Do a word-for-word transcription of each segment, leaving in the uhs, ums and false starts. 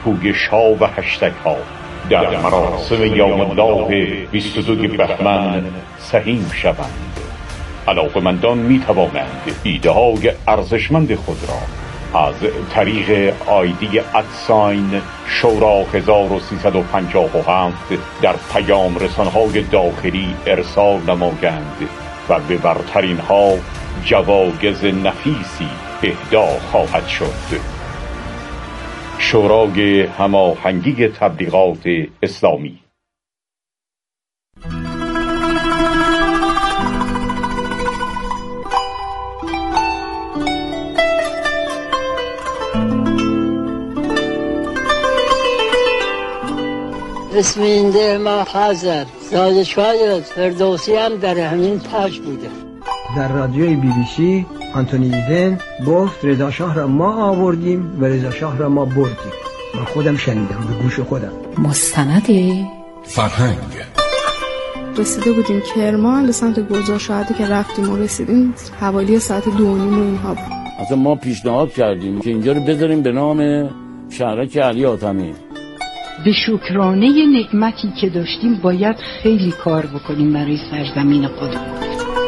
پویش ها و هشتگ ها در مراسم یوم الله بیست و دو بهمن سهیم شوند. علاقمندان می توانند ایده های ارزشمند خود را از طریق آیدی ادساین شورا هزار و سیصد و پنجاه و هفت در پیام رسانه‌های داخلی ارسال نمایند و به برترین ها جوایز نفیسی اهدا خواهد شد. شورای هماهنگی تبلیغات اسلامی. اسم این ده ما حاضر زادشوی فردوسی هم در همین پاش بوده. در رادیوی بی بی سی آنتونی ایدن گفت رضا شاه را ما آوردیم و رضا شاه را ما بردیم. من خودم شنیدم به گوش خودم. مستند فرهنگ. رسیده بودیم کرمان به سمت گلزار شهادی که رفتیم و رسیدیم حوالی ساعت دو و نیم و اینها بود. اصلا ما پیشنهاد کردیم که اینجا رو بذاریم به نام شهرک علی حاتمی. به شکرانه نعمتی که داشتیم باید خیلی کار بکنیم برای سرزمین خودمون.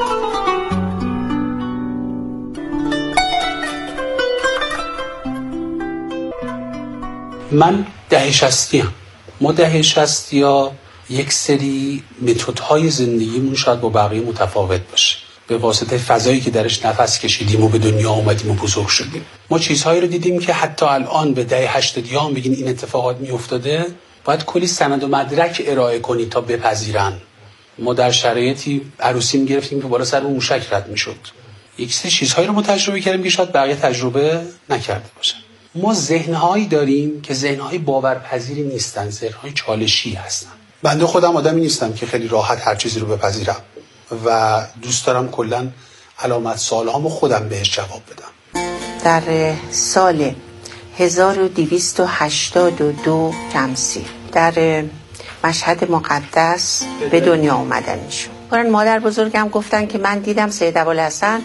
من دهه شصتی هم. ما دهه شصتی ها یک سری متدهای زندگیمون شاید با بقیه متفاوت باشه. به واسطه فضایی که درش نفس کشیدیم و به دنیا آمدیم و بزرگ شدیم. ما چیزهایی رو دیدیم که حتی الان به دهه هشتادی ها هم بگین این اتفاقات می افتاده، باید کلی سند و مدرک ارائه کنی تا بپذیرن. ما در شرایطی عروسی می‌گرفتیم که بالا سر موشک رد می‌شد. یک سری چیزهایی رو ما تجربه کردیم که شاید بقیه تجربه نکرده باشن. ما ذهن‌هایی داریم که ذهن‌های باورپذیری نیستن، ذهن‌های چالشی هستن. بنده خودم آدمی نیستم که خیلی راحت هر چیزی رو بپذیرم و دوست دارم کلاً علامت سوال‌هامو خودم بهش جواب بدم. در سال هزار و دویست و هشتاد و دو شمسی در مشهد مقدس به دنیا اومدنشون. قرآن مادر بزرگم گفتن که من دیدم سید ابوالحسن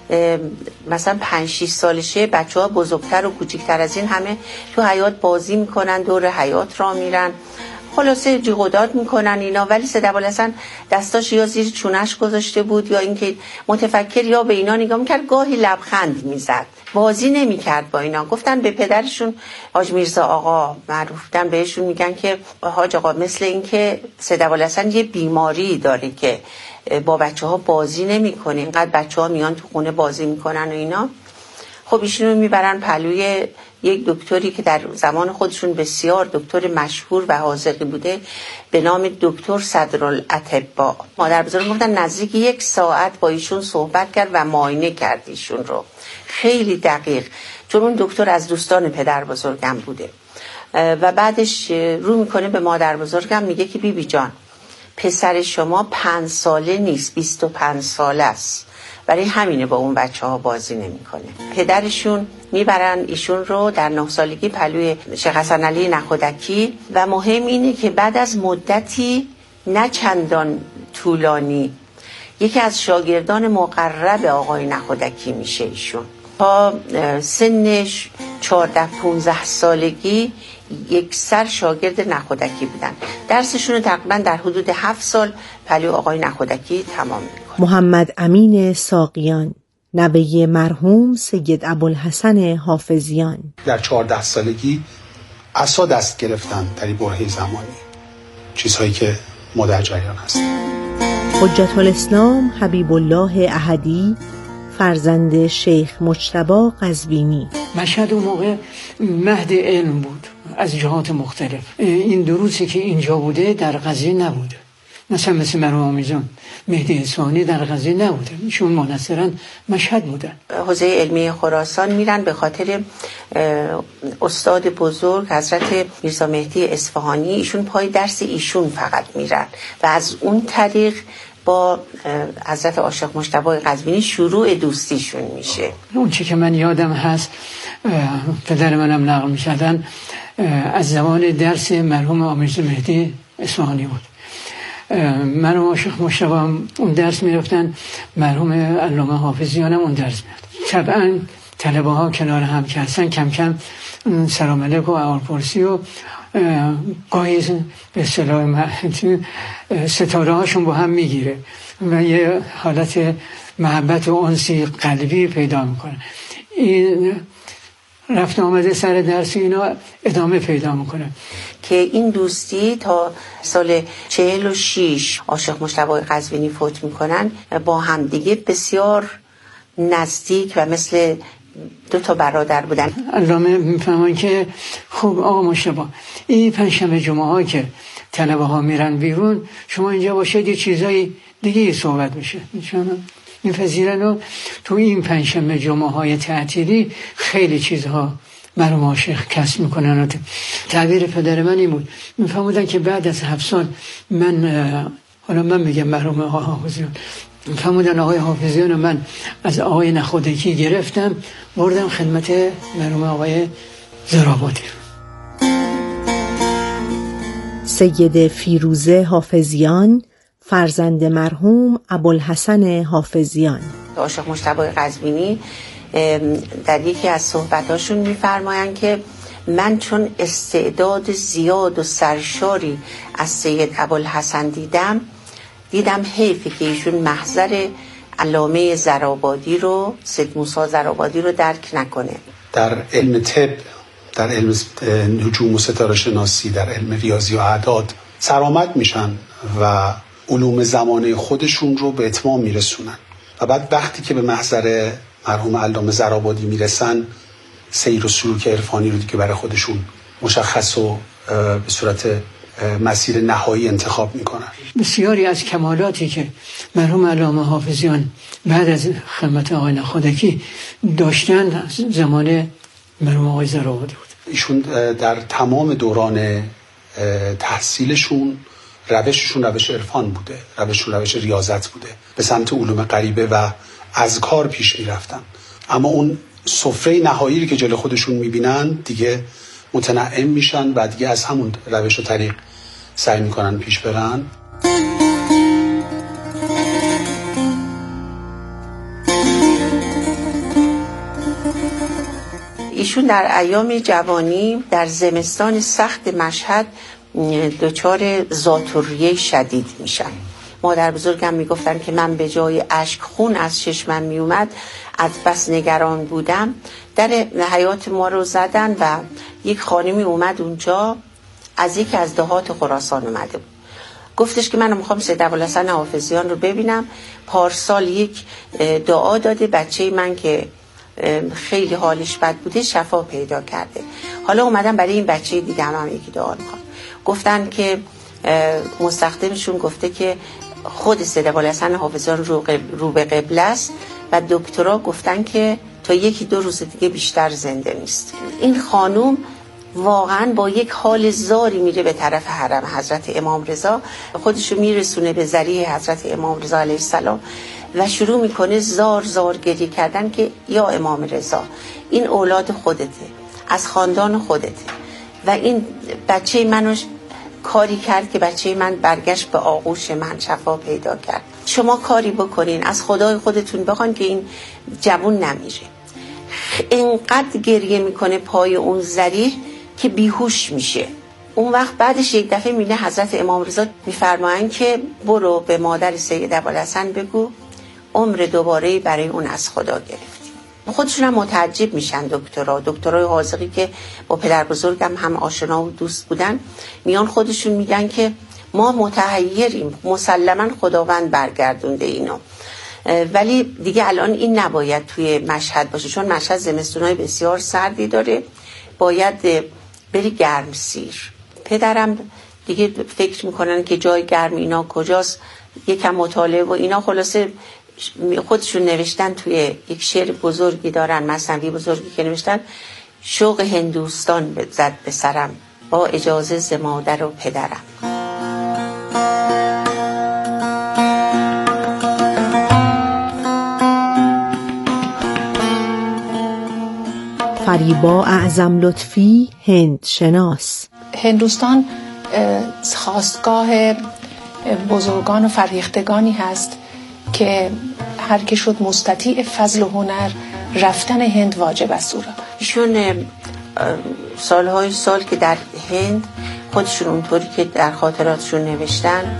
مثلا پنج شش سالشه بچه ها بزرگتر و کوچکتر از این همه تو حیات بازی میکنن، دور حیات را میرن، خلاصه جیغ و داد میکنن اینا، ولی سید ابوالحسن دستاش یا زیر چونش گذاشته بود یا اینکه متفکر یا به اینا نگاه میکرد، گاهی لبخند میزد، بازی نمیکرد با اینا. گفتن به پدرشون حاج میرزا آقا معروفن بهشون میگن که حاج آقا مثل اینکه سید ابوالحسن یه بیماری داره که با بچه ها بازی نمیکنه، اینقدر بچه ها میان تو خونه بازی میکنن و اینا. خب ایشونو میبرن پلوی یک دکتری که در زمان خودشون بسیار دکتر مشهور و حاذقی بوده به نام دکتر صدرالاطباء. مادر بزرگ گفتن نزدیک یک ساعت با ایشون صحبت کرد و معاینه کرد ایشون رو خیلی دقیق، چون اون دکتر از دوستان پدر بزرگم بوده. و بعدش رو میکنه به مادر بزرگم میگه که بی بی جان پسر شما پنج ساله نیست، بیست و پنج ساله است، برای همینه با اون بچه ها بازی نمیکنه. پدرشون میبرن ایشون رو در نه سالگی پلوی شیخ حسن علی نخودکی و مهم اینه که بعد از مدتی نه چندان طولانی یکی از شاگردان مقرب آقای نخودکی میشه ایشون. تا سنش چهارده پونزده سالگی یک سر شاگرد نخودکی بودن. درسشون رو تقریبا در حدود هفت سال پلوی آقای نخودکی تمام میکنه. محمد امین ساقیان، نوه مرحوم سید ابوالحسن حافظیان، در چهارده سالگی عصا دست گرفتن در این برهه زمانی، چیزهایی که ما در جریان هست. حجت الاسلام حبیب الله احدی، فرزند شیخ مجتبی قزوینی. مشهد اون موقع مهد علم بود از جهات مختلف. این دروسی که اینجا بوده در قضیه نبوده، مثلا مثل مرحوم آمیزان مهدی اصفهانی در قضیه نبوده، ایشون منصراً مشهد بودن. حوزه علمی خراسان میرن به خاطر استاد بزرگ حضرت میرزا مهدی اصفهانی، ایشون پای درس ایشون فقط میرن و از اون طریق با حضرت عاشق مجتبی قزوینی شروع دوستیشون میشه. اون چی که من یادم هست پدر منم نقل میشدن از زمان درس مرحوم آمیز مهدی اصفهانی بود. من و عاشق مجتبی اون درس میرفتن، مرحوم علامه حافظیان هم اون درس میرفتن. طبعا طلبه ها کنار هم که هستن کم کم سلام علیک و احوال پرسی و گاهی به اصطلاح ستاره هاشون با هم میگیره و یه حالت محبت و انسی قلبی پیدا میکنه. این رفت آمده سر درس اینا ادامه پیدا میکنه که این دوستی تا سال چهل و شیش عاشق مجتبی قزوینی فوت میکنن با هم دیگه بسیار نزدیک و مثل دو تا برادر بودن. علامه میفهمن که خوب آقا مجتبی این پنجشنبه جمعه ها که طلبه ها میرن بیرون شما اینجا باشید یه چیزایی دیگه صحبت بشه میشونم میپذیرن و تو این پنجشنبه جمعه های تعطیلی خیلی چیزها مرحوم عاشق کسب میکنن و تعبیر پدر من این بود میفهمودن که بعد از هفت سال من حالا من میگم مرحوم آقای حافظیان میفهمودن آقای حافظیان و من از آقای نخودکی گرفتم بردم خدمت مرحوم آقای زرابادی. سید فیروزه حافظیان فرزند مرحوم ابوالحسن حافظیان. عاشق مجتبی قزوینی در یکی از صحبتاشون میفرمایند که من چون استعداد زیاد و سرشاری از سید ابوالحسن دیدم دیدم حیفه که ایشون محضر علامه زرابادی رو سید موسی زرابادی رو درک نکنه. در علم طب، در علم نجوم و ستاره شناسی، در علم ریاضی و اعداد سرآمد میشن و علوم زمانه خودشون رو به اتمام میرسونن و بعد وقتی که به محضر مرحوم علامه زرابادی میرسن سیر و سلوک عرفانی رو دیگه برای خودشون مشخص و به صورت مسیر نهایی انتخاب میکنن. بسیاری از کمالاتی که مرحوم علامه حافظیان بعد از خدمت آقای نخودکی داشتن زمان مرحوم آقای زرابادی بود. ایشون در تمام دوران تحصیلشون روششون روش عرفان بوده، روششون روش ریاضت بوده، به سمت علوم غریبه و اذکار پیش میرفتن، اما اون سفره نهایی که جلوی خودشون میبینن دیگه متنعم میشن و دیگه از همون روش و طریق سعی میکنن پیش برن. ایشون در ایام جوانی در زمستان سخت مشهد دچار ذات‌الریه شدید میشن. مادر بزرگم میگفتن که من به جای اشک خون از چشمم میومد، از بس نگران بودم. در حیات ما رو زدن و یک خانمی اومد اونجا از یکی از دهات خراسان اومده بود. گفتش که من میخوام سید ابوالحسن حافظیان رو ببینم، پارسال یک دعا داده بچه من که خیلی حالش بد بوده شفا پیدا کرده، حالا اومدم برای این بچه دیگه هم, هم یکی دعا میکنم. گفتن که مستخدمشون گفته که خود سید ابوالحسن حافظیان رو, رو به قبله است و دکترها گفتن که تا یکی دو روز دیگه بیشتر زنده نیست. این خانوم واقعا با یک حال زاری میره به طرف حرم حضرت امام رضا، خودشو میرسونه به ذریح حضرت امام رضا علیه السلام و شروع میکنه زار زار گریه کردن که یا امام رضا این اولاد خودته، از خاندان خودته و این بچه منو کاری کرد که بچه من برگشت به آغوش من شفا پیدا کرد. شما کاری بکنین، از خدای خودتون بخوان که این جوون نمیره. اینقدر گریه میکنه پای اون ذریح که بیهوش میشه. اون وقت بعدش یک دفعه میبینه حضرت امام رضا میفرمایند که برو به مادر سید ابوالحسن بگو عمر دوباره برای اون از خدا گرفتی. خودشون هم متعجب میشن دکترها دکترای حاذقی که با پدر بزرگم هم آشنا و دوست بودن، میان خودشون میگن که ما متحیریم، مسلما خداوند برگردونده اینو، ولی دیگه الان این نباید توی مشهد باشه چون مشهد زمستونای بسیار سردی داره، باید بری گرمسیر. پدرم دیگه فکر میکنن که جای گرم اینا کجاست، یکم مطالعه و اینا، خلاصه خودشون نوشتن توی یک شعر بزرگی دارن، مثنوی بزرگی که نوشتن شوق هندوستان زد به سرم با اجازه ز مادر و پدرم. فریبا اعظم لطفی هند شناس. هندوستان خاستگاه بزرگان و فرهیختگانی هست که هر که شد مستطیع فضل و هنر رفتن هند واجب است. او را ایشون سالهای سال که در هند خودشون اونطوری که در خاطراتشون نوشتن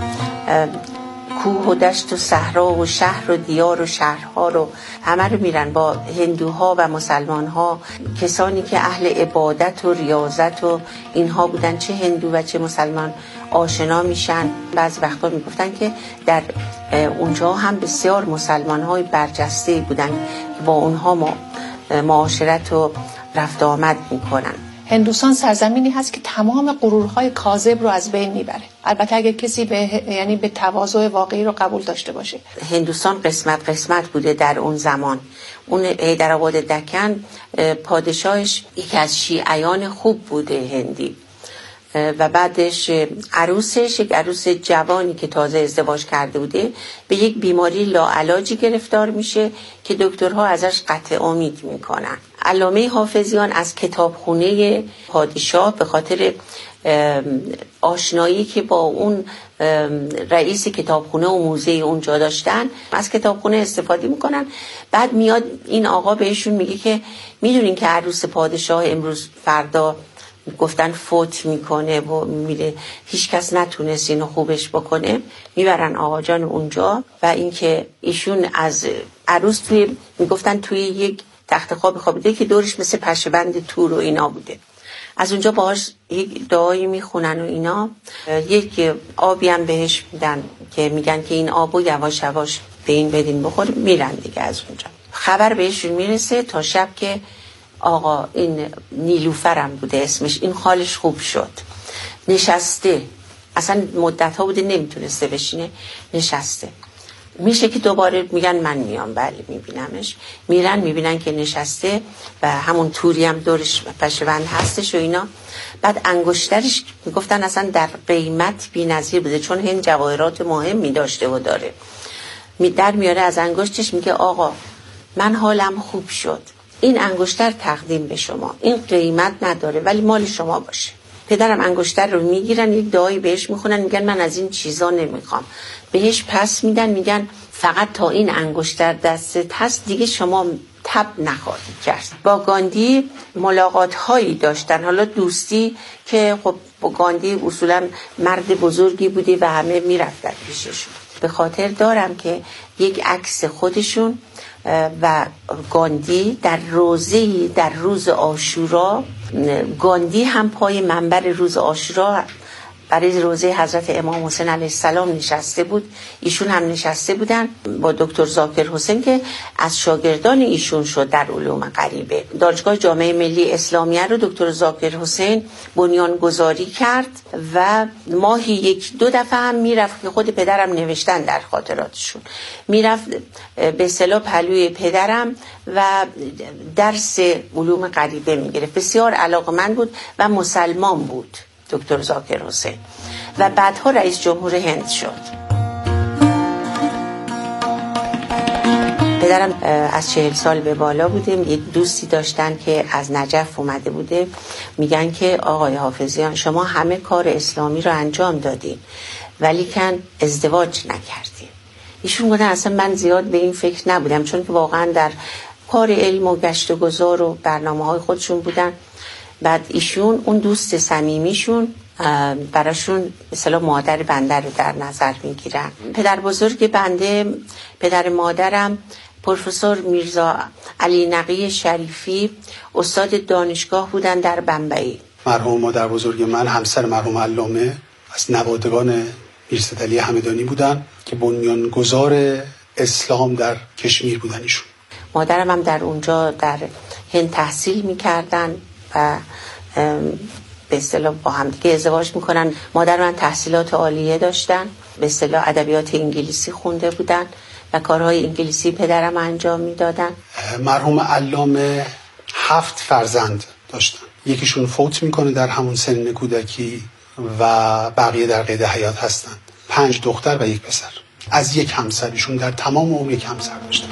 کوه و دشت و صحرا و شهر و دیار و شهرها رو همه رو میرن با هندوها و مسلمانها، کسانی که اهل عبادت و ریاضت و اینها بودن، چه هندو و چه مسلمان آشنا میشن. بعضی وقتا میگفتن که در اونجا هم بسیار مسلمانهای برجسته بودن که با اونها معاشرت و رفت آمد میکنن. هندوستان سرزمینی هست که تمام غرورهای کاذب رو از بین میبره، البته اگه کسی به یعنی به تواضع واقعی رو قبول داشته باشه. هندوستان قسمت قسمت بوده در اون زمان. اون حیدرآباد دکن پادشاهش یکی از شیعیان خوب بوده هندی و بعدش عروسش یک عروس جوانی که تازه ازدواج کرده بوده به یک بیماری لاعلاجی گرفتار میشه که دکترها ازش قطع امید میکنن. علامه حافظیان از کتابخونه پادشاه به خاطر آشنایی که با اون رئیس کتابخونه و موزه اونجا داشتن از کتابخونه استفاده میکنن. بعد میاد این آقا بهشون میگه که میدونین که عروس پادشاه امروز فردا گفتن فوت میکنه و میره، هیچ کس نتونست اینو خوبش بکنه. میبرن آقا جان اونجا و اینکه ایشون از عروس توی میگفتن توی یک تخت خواب خوابیده که دورش مثل پشه‌بند تور و اینا بوده. از اونجا باهاش یک دعایی میخونن و اینا، یک آبی هم بهش میدن که میگن که این آبو یواش یواش به این بدین بخور. میرن دیگه از اونجا. خبر بهشون میرسه تا شب که آقا این نیلوفرم بوده اسمش، این حالش خوب شد، نشسته، اصلا مدت ها بوده نمیتونسته بشینه، نشسته. میشه که دوباره میگن من میام، بله میبینمش. میرن میبینن که نشسته و همون توری هم دورش پشه‌بند هستش و اینا. بعد انگشترش میگفتن اصلا در قیمت بی‌نظیر بوده، چون هند جواهرات مهمی داشته و داره. در میاره از انگشتش میگه آقا من حالم خوب شد، این انگشتر تقدیم به شما، این قیمت نداره ولی مال شما باشه. پدرم انگشتر رو میگیرن، یک دعایی بهش میخونن، میگن من از این چیزا نمیخوام، بهش پس میدن، میگن فقط تا این انگشتر دستت هست دیگه شما تب نخواهید کرد. با گاندی ملاقات هایی داشتن، حالا دوستی که خب با گاندی اصولا مرد بزرگی بودی و همه میرفتن پیششون. به خاطر دارم که یک عکس خودشون و گاندی در روزه‌ای در روز عاشورا، گاندی هم پای منبر روز عاشورا برای روزه حضرت امام حسین علیه السلام نشسته بود، ایشون هم نشسته بودن با دکتر ذاکر حسین که از شاگردان ایشون شد در علوم غریبه. دانشگاه جامعه ملی اسلامیه رو دکتر ذاکر حسین بنیان گذاری کرد و ماهی یک دو دفعه هم میرفت که خود پدرم نوشتن در خاطراتشون، میرفت به اصطلاح پهلوی پدرم و درس علوم غریبه میگرفت. بسیار علاقمند بود و مسلمان بود دکتر ذاکر حسین و بعدها رئیس جمهور هند شد. پدرم از چهل سال به بالا بودیم. یک دوستی داشتن که از نجف اومده بوده، میگن که آقای حافظیان شما همه کار اسلامی رو انجام دادین ولی کن ازدواج نکردین. ایشون گفتن اصلا من زیاد به این فکر نبودم، چون که واقعا در کار علم و گشت و گذار و برنامه های خودشون بودن. بعد ایشون اون دوست صمیمیشون براشون مثلا مادر بنده رو در نظر میگیرن. پدر بزرگ بنده، پدر مادرم پروفسور میرزا علی نقی شریفی استاد دانشگاه بودن در بمبئی. مرحوم مادر بزرگ من همسر مرحوم علامه از نوادگان میرزادعلی همدانی بودن که بنیانگذار اسلام در کشمیر بودن ایشون. مادرم هم در اونجا در هند تحصیل میکردن و به اصطلاح با هم دیگه ازدواج میکنن. مادر من تحصیلات عالیه داشتن، به اصطلاح ادبیات انگلیسی خونده بودن و کارهای انگلیسی پدرم انجام میدادن. مرحوم علامه هفت فرزند داشتن، یکیشون فوت میکنه در همون سن کودکی و بقیه در قید حیات هستن. پنج دختر و یک پسر از یک همسرشون، در تمام عمر یک همسر داشتن.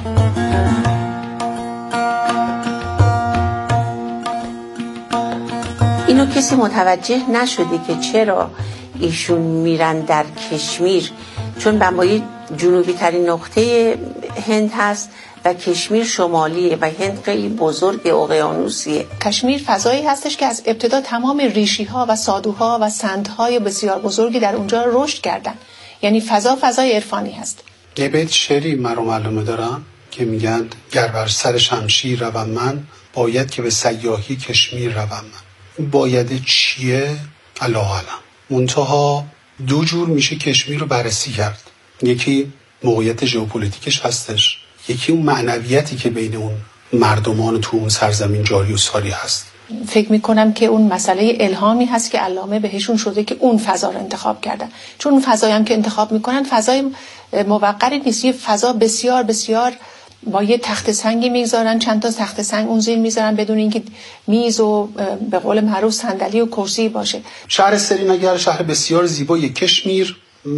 اینو کسی متوجه نشده که چرا ایشون میرن در کشمیر، چون بمبئی جنوبی ترین نقطه هند هست و کشمیر شمالیه و هند خیلی بزرگ اقیانوسیه. کشمیر فضایی هستش که از ابتدا تمام ریشی ها و سادوها و سندهای بسیار بزرگی در اونجا رشد کردن. یعنی فضا فضای عرفانی هست. یه بیت شعری من رو معلومه دارم که میگن گر بر سر شمشیر روم من، باید که به سیاحی کشمیر روم من. این باید چیه؟ الله اعلم. منتها دو جور میشه کشمیر رو بررسی کرد. یکی موقعیت ژئوپلیتیکش هستش، یکی اون معنویتی که بین اون مردمان تو اون سرزمین جاری و ساری هست. فکر میکنم که اون مسئله الهامی هست که علامه بهشون شده که اون فضا رو انتخاب کردن، چون اون فضایی هم که انتخاب میکنن فضای موقری نیست، یه فضا بسیار بسیار با یه تخت سنگی میگذارن، چند تا تخت سنگ اون زیر میذارن بدون اینکه میز و به قول معروف صندلی و کرسی باشه. شهر سرینگر شهر بسیار زیبای کشمیر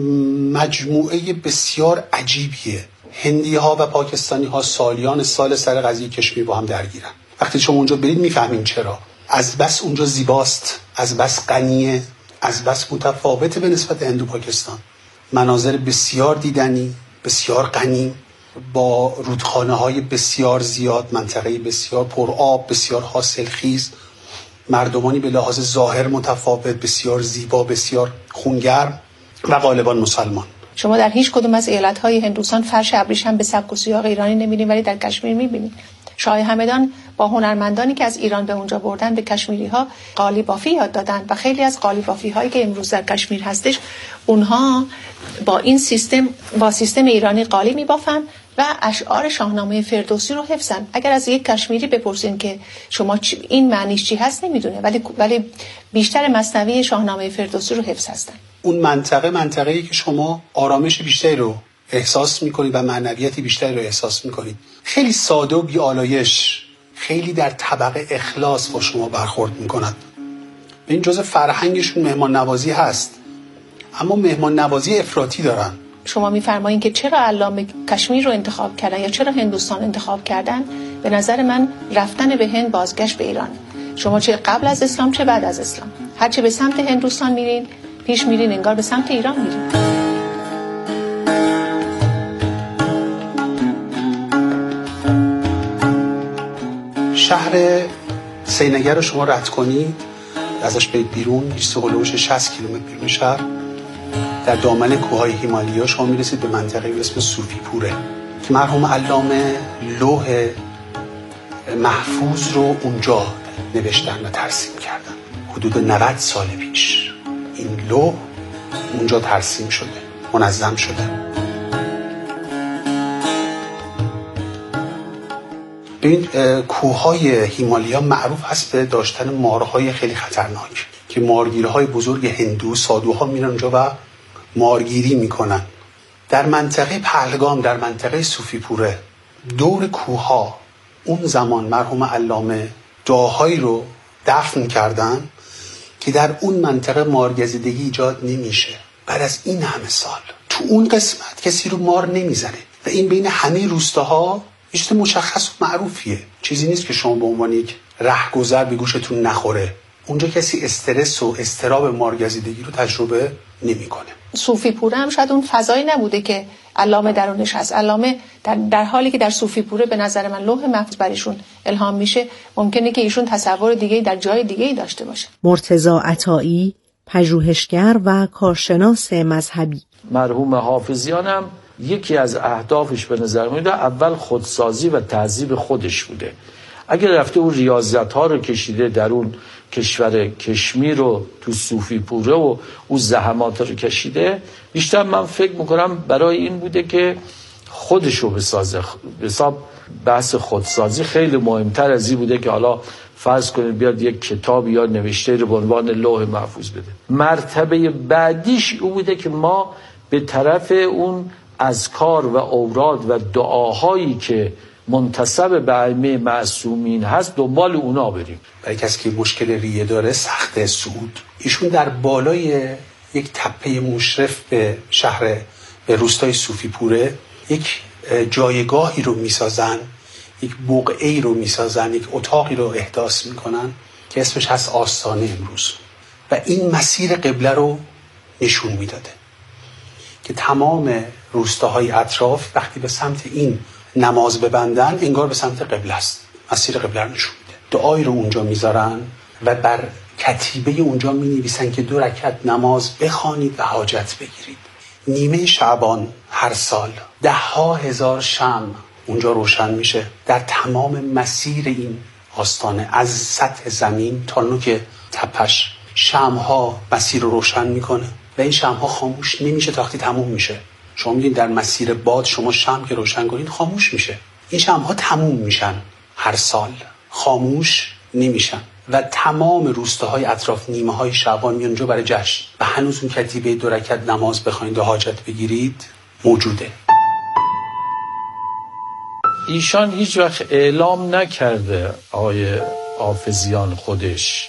مجموعه بسیار عجیبیه. هندی ها و پاکستانی ها سالیان سال سر قضیه کشمیر با هم درگیرن. وقتی شما اونجا برید میفهمین چرا. از بس اونجا زیباست، از بس غنیه، از بس متفاوته به نسبت هند و پاکستان. مناظر بسیار دیدنی، بسیار غنی، با رودخانه های بسیار زیاد، منطقه بسیار پرآب، بسیار حاصلخیز، مردمانی به لحاظ ظاهر متفاوت، بسیار زیبا، بسیار خونگرم و غالبا مسلمان. شما در هیچ کدوم از ایالت‌های هندوستان فرش ابریشم هم به سبک و سیاق ایرانی نمی‌بینید، ولی در کشمیر می‌بینید. شاه همدان با هنرمندانی که از ایران به اونجا بردن به کشمیری‌ها قالی بافی یاد دادن و خیلی از قالی بافی‌هایی که امروز در کشمیر هستش اونها با این سیستم با سیستم ایرانی قالی می‌بافن و اشعار شاهنامه فردوسی رو حفظن. اگر از یک کشمیری بپرسین که شما این معنیش چی هست نمیدونه، ولی ولی بیشتر مثنوی شاهنامه فردوسی رو حفظ هستن. اون منطقه منطقه‌ای که شما آرامش بیشتری رو احساس می‌کنید و معنویت بیشتری رو احساس می‌کنید. خیلی ساده و بی‌آلایش، خیلی در طبقه اخلاص با شما برخورد می‌کند. این جزء فرهنگشون مهمان نوازی هست، اما مهمان نوازی افراطی دارن. شما می‌فرمایید که چرا علامه کشمیر رو انتخاب کردن یا چرا هندوستان انتخاب کردن؟ به نظر من رفتن به هند بازگشت به ایران. شما چه قبل از اسلام چه بعد از اسلام، هر چه به سمت هندوستان میرین پیش میرین انگار به سمت ایران میرین. شهر سرینگر رو شما رد کنید، ازش برید بیرون، بیست هولوش شصت کیلومتر بیرون شهر، در دامن کوههای هیمالیا شما میرسید به منطقه به اسم صوفی پوره که مرحوم علامه لوح محفوظ رو اونجا نوشتن و ترسیم کردن. حدود نود سال پیش این لوح اونجا ترسیم شده، منظم شده. این کوههای هیمالیا معروف هست به داشتن مارهای خیلی خطرناک که مارگیرهای بزرگ هندو سادوها میرن اونجا و مارگیری میکنن. در منطقه پهلگام، در منطقه صوفی پوره، دور کوهها اون زمان مرحوم علامه دعاهایی رو دفن کردن که در اون منطقه مارگزیدگی ایجاد نمیشه. بعد از این همه سال تو اون قسمت کسی رو مار نمیزنه و این بین همه روستاها یه چیز مشخص و معروفیه. چیزی نیست که شما به عنوان یک رهگذر به گوشتون نخوره. اونجا کسی استرس و اضطراب مارگزیدگی رو تجربه نمیکنه. صوفی پوره هم شاید اون فضایی نبوده که علامه درونش هست. علامه در, در حالی که در صوفی پوره به نظر من لوح محفوظ برشون الهام میشه، ممکنه که ایشون تصور دیگه‌ای در جای دیگه‌ای داشته باشه. مرتضی عطایی، پژوهشگر و کارشناس مذهبی. مرحوم حافظیان هم یکی از اهدافش به نظر میاد اول خودسازی و تهذیب خودش بوده. اگر رفته اون ریاضت ها رو کشیده در اون کشور کشمیر رو تو صوفی پوره و اون زحمات رو کشیده، بیشتر من فکر میکنم برای این بوده که خودش رو بسازه. حساب بحث خودسازی خیلی مهمتر از این بوده که حالا فرض کنید بیاد یک کتاب یا نوشته رو به عنوان لوح محفوظ بده. مرتبه بعدیش اون بوده که ما به طرف اون اذکار و اوراد و دعاهایی که منتسب به ائمه معصومین هست دنبال اونا بریم. برای کسی که مشکل ریه داره، سخت صعود، ایشون در بالای یک تپه مشرف به شهر به روستای صوفی پوره یک جایگاهی رو میسازن، یک بقعه‌ای رو میسازن، یک اتاقی رو احداث میکنن که اسمش هست آستانه امروز و این مسیر قبله رو نشون میداده که تمام روستاهای اطراف وقتی به سمت این نماز ببندن انگار به سمت قبله است، مسیر قبله رو نشون میده. دعایی رو اونجا میذارن و بر کتیبه اونجا مینویسن که دو رکعت نماز بخوانید و حاجت بگیرید. نیمه شعبان هر سال ده ها هزار شمع اونجا روشن میشه در تمام مسیر این آستانه، از سطح زمین تا نوک تپش. شمع ها مسیر رو روشن میکنه و این شمع ها خاموش نمیشه تا وقتی تموم میشه. شما میدین در مسیر باد شما شمع که روشن کنید خاموش میشه. این شمع ها تموم میشن هر سال، خاموش نمیشن و تمام روستاهای اطراف نیمه های شعبان میان اونجا برای جشن و هنوز اون کتیبه دو رکعت نماز بخواید و حاجت بگیرید موجوده. ایشان هیچ وقت اعلام نکرده آقای حافظیان خودش،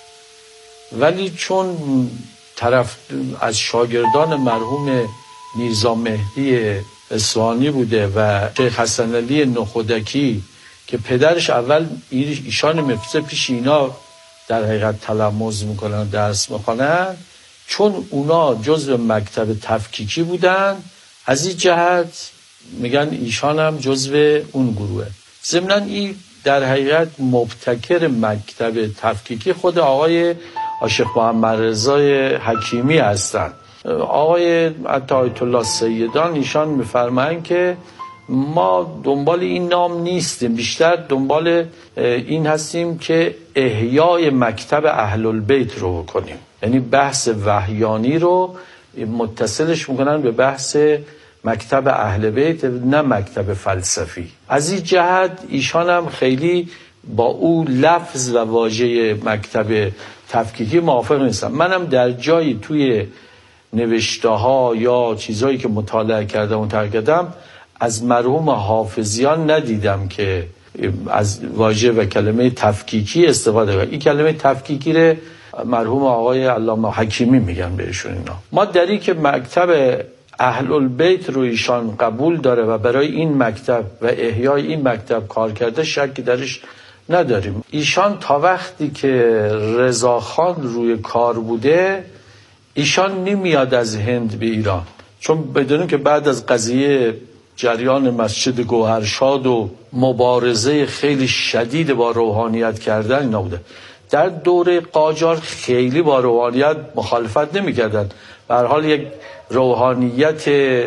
ولی چون طرف از شاگردان مرحوم میرزا مهدی اصفهانی بوده و شیخ حسن علی نخودکی که پدرش اول ایشان مفزه پیش اینا در حقیقت تلمذ میکنن، درس میخونن، چون اونا جزء مکتب تفکیکی بودن، از این جهت میگن ایشان هم جزء اون گروهه. ضمناً این در حقیقت مبتکر مکتب تفکیکی خود آقای شیخ محمد رضای حکیمی هستند. آقای آیت الله سیدان ایشان میفرمایند که ما دنبال این نام نیستیم، بیشتر دنبال این هستیم که احیای مکتب اهل البیت رو کنیم، یعنی بحث وحیانی رو متصلش میکنن به بحث مکتب اهل بیت، نه مکتب فلسفی. از این جهت ایشان هم خیلی با او لفظ و واژه مکتب تفکیکی موافق نیستم. منم در جایی توی نوشته ها یا چیزایی که مطالعه کردم و ترک کردم از مرحوم حافظیان ندیدم که از واژه و کلمه تفکیکی استفاده کنه. این کلمه تفکیکی رو مرحوم آقای علامه حکیمی میگن بهشون. اینا ما دری که مکتب اهل البیت رو ایشان قبول داره و برای این مکتب و احیای این مکتب کار کرده شکی درش نداریم. ایشان تا وقتی که رضاخان روی کار بوده ایشان نمیاد از هند به ایران، چون بدونیم که بعد از قضیه جریان مسجد گوهرشاد و مبارزه خیلی شدید با روحانیت کردن اینا بوده. در دوره قاجار خیلی با روحانیت مخالفت نمی کردن، به هر حال یک روحانیت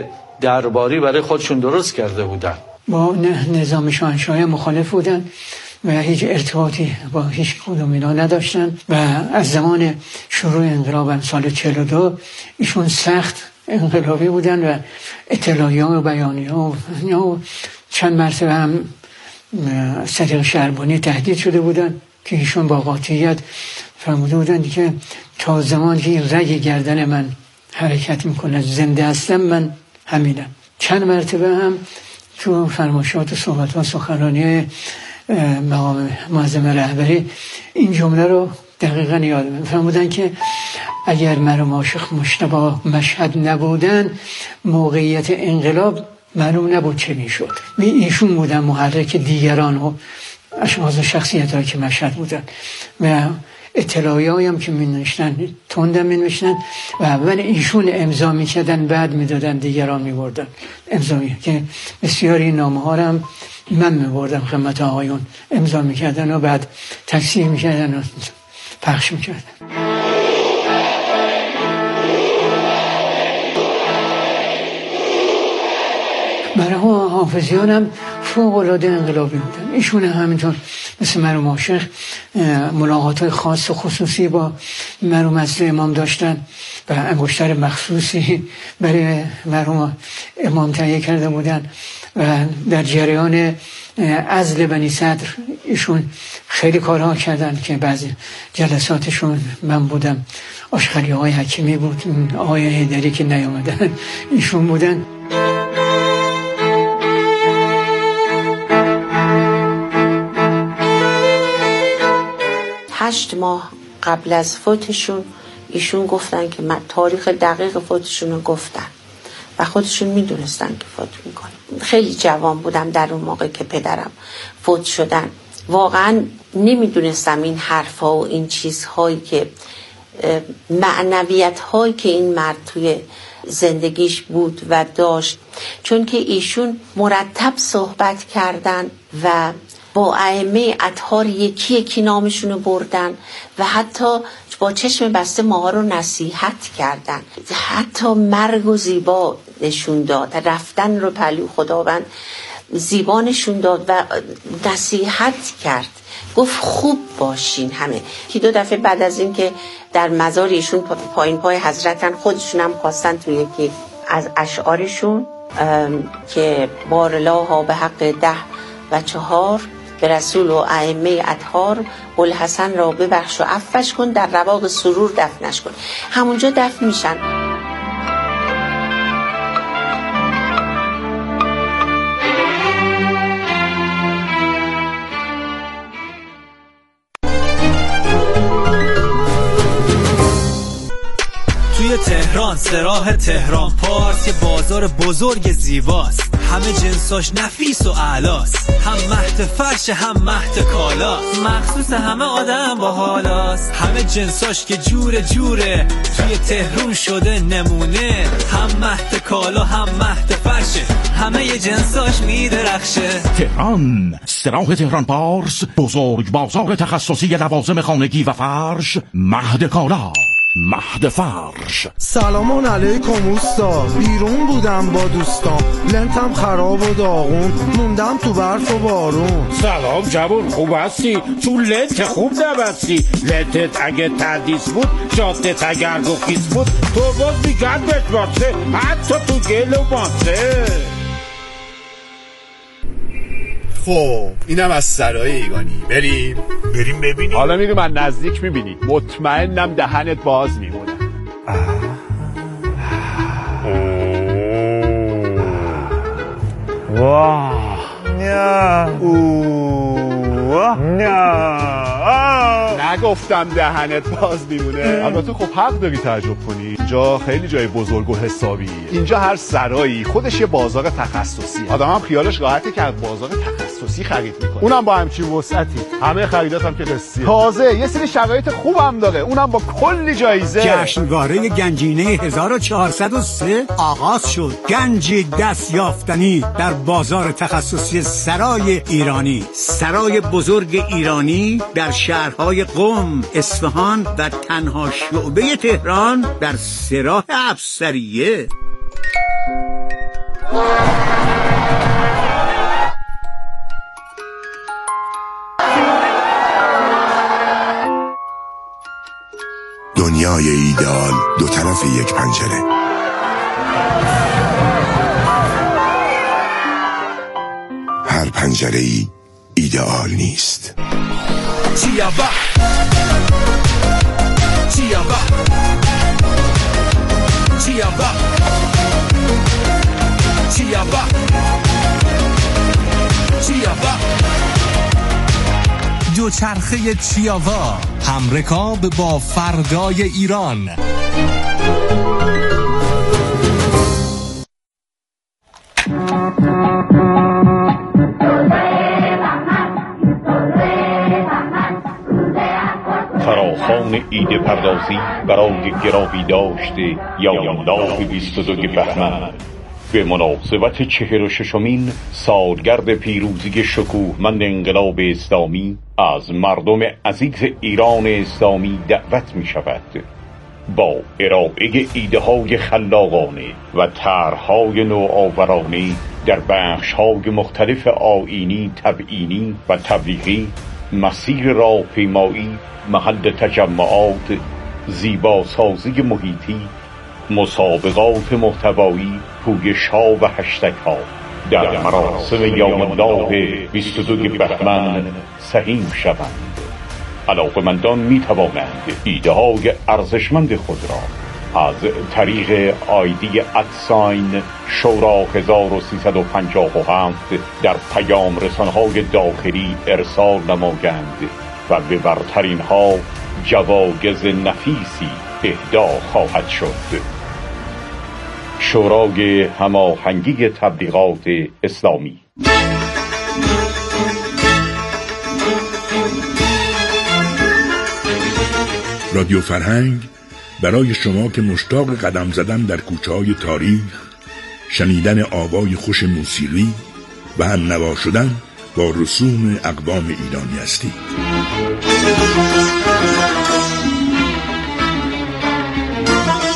درباری برای خودشون درست کرده بودن. با نظام شاهنشاهی مخالف بودن و هیچ ارتباطی با هیچ کدوم اینا نداشتن و از زمان شروع انقلاب سال چهل و دو ایشون سخت انقلابی بودن و اطلاعیه و بیانیه و چند مرتبه هم صدیق شهربانی تهدید شده بودن که ایشون با قاطعیت فرموده بودن که تا زمانی که این رگ گردن من حرکت میکنه زنده هستم من همینم. چند مرتبه هم تو فرمایشات و صحبت ها سخنرانی مقام معظم رهبری این جمله رو دقیقا یادم فرمودن که اگر مرحوم عاشق مجتبی مشهد نبودن موقعیت انقلاب معلوم نبود چه میشد. ایشون بودن محرک دیگران و اشخاص و شخصیت هایی که مشهد بودن و اطلاعی هایی هم که می نوشتن تندم می نوشتن و اول ایشون امضا می کردن بعد می دادن دیگران می بردن امضایی که بسیاری نامه ها هم من می بردم خدمت آقایون امضا می کردن و بعد تفسیر می کردن و پخش می کردن. مرحوم حافظیان هم فوق العاده انقلابی بودن. ایشون همینطور مثل مرحوم عاشق ملاقات خاص و خصوصی با مرحوم اصل امام داشتن و انگشتر مخصوصی برای مرحوم امام تهیه کرده بودن و در جریان عزل بنی صدر ایشون خیلی کارها کردن که بعضی جلساتشون من بودم، آشغالی های حکیمی بود، آقای حیدری که نیامدن ایشون بودن. هشت ماه قبل از فوتشون ایشون گفتن که من تاریخ دقیق فوتشون رو گفتن و خودشون میدونستن که فوت میکنه. خیلی جوان بودم در اون موقع که پدرم فوت شدن. واقعا نمیدونستم این حرفا و این چیزهایی که معنویت هایی که این مرد توی زندگیش بود و داشت، چون که ایشون مرتب صحبت کردن و با ائمه اطهار یکی یکی نامشونو بردن و حتی با چشم بسته ماها رو نصیحت کردن، حتی مرگ و زیبا نشون داد، رفتن رو پهلوی خداوند زیبا نشون داد و نصیحت کرد، گفت خوب باشین همه. که دو دفعه بعد از این که در مزار ایشون پایین پای حضرتن، خودشون هم خواستن توی یکی از اشعارشون که بارلاها به حق ده و چهار به رسول و ائمه اطهار، بوالحسن را ببخش و عفوش کن، در رواق سرور دفنش کن. همونجا دفن میشن. توی تهران سراح تهران پارس یه بازار بزرگ زیباست، همه جنساش نفیس و اعلاست، هم مهد فرش هم مهد کالاست، مخصوص همه آدم با حالاست، همه جنساش که جور جوره توی تهران شده نمونه، هم مهد کالا هم مهد فرشه، همه ی جنساش میدرخشه. تهران سراح تهران پارس، بزرگ بازار تخصصی لوازم خانگی و فرش، مهد کالا، مهد فرش. سلامان علیکم اوستا، بیرون بودم با دوستان، لنتم خراب و داغون، موندم تو برف و بارون. سلام جوون، خوب هستی؟ تو لنت خوب نبستی، لنتت اگه تردیس بود، شاتت اگر گفیس بود، تو باز میگرد بشباسه، حتی تو گل و ماسه. خب اینم از سرای ایگانی، بریم بریم ببینیم. حالا میریم من نزدیک میبینی، مطمئنم دهنت باز میمونه. واه نه اوه نه نگفتم دهنت باز میمونه. البته خب حق داری تعجب کنی، اینجا خیلی جای بزرگ و حسابی. اینجا هر سرایی خودش یه بازار تخصصی، آدم هم خیالش راحته که از بازار تخصصی خرید میکنه، اونم با همچین وسعتی، همه خریدات هم که قسطیه، تازه یه سری شرایط خوبم داره، اونم با کلی جایزه. جشنواره گنجینه هزار و چهارصد و سه آغاز شد. گنجی دست یافتنی در بازار تخصصی سرای ایرانی، سرای بزرگ ایرانی در شهرهای قم، اصفهان و تنها شعبه تهران در سراح افسریه. دنیای ایدئال دو طرف یک پنجره. هر پنجره ای ایدئال نیست. چیابا چیابا چیابا چیابا چیابا دوچرخه چیاوا، همرکاب با فردای ایران. فراخوان ایده پردازی برای گرامی داشته یاینداه بیست و دو بهمن به مناسبت چهل و ششمین سالگرد پیروزی شکوهمند انقلاب اسلامی از مردم عزیز ایران اسلامی دعوت می شود با ارائه ایده های خلاقانه و طرح‌های نوآورانه در بخش‌های مختلف آیینی، تبیینی و تبلیغی، مسیر راهپیمایی، محل تجمعات، زیباسازی محیطی، مسابقات محتوایی، پویش‌ها و هشتگ‌ها در مراسم یوم‌الله بیست و دو بهمن سهیم شوند. علاقه‌مندان می توانند ایده های ارزشمند خود را از طریق آیدی ادساین شورا هزار و سیصد و پنجاه و هفت در پیام رسانه‌های داخلی ارسال نمایند و به برترین ها جوایز نفیسی اهدا خواهد شد. شورای هماهنگی تبلیغات اسلامی. رادیو فرهنگ برای شما که مشتاق قدم زدن در کوچه‌های تاریخ، شنیدن آوای خوش موسیقی و هم نوا شدن با رسوم اقوام ایرانی هستید.